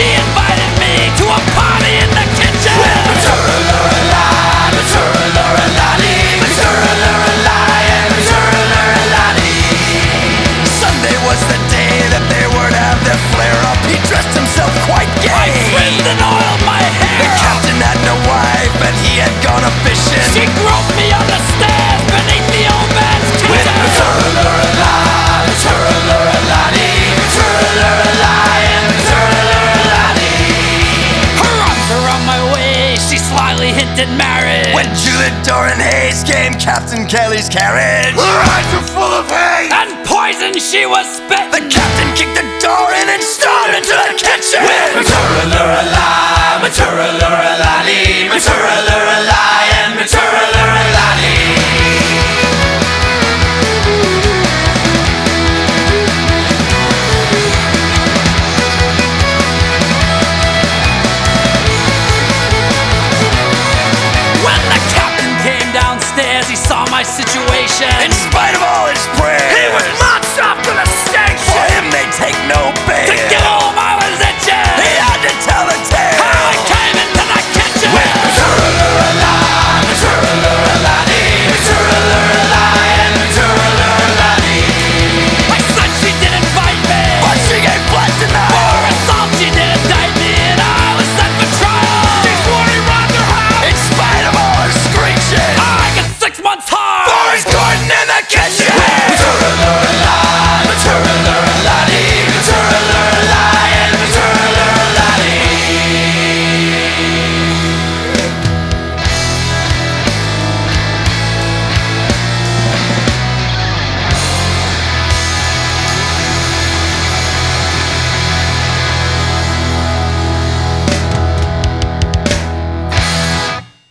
he invited me to a party in the kitchen. Sunday was the day that they were to have their flare-up. He dressed himself quite gay. I frizzed and oiled my hair. The captain had no wife and he had gone a-fishing. She groped me on the stairs beneath the old man's kitchen. With her arms around my waist, she slyly hinted marriage. When Juliet Doran Hayes came Captain Kelly's carriage, her eyes were full of hate and poison she was spit. The captain kicked the door in and stormed into the kitchen. With Maturaluralai, Maturaluralani, Maturaluralai, and Maturaluralani. When the captain came downstairs, he saw my situation. In spite of all his prayers, he was marched off to the station. For him they'd take no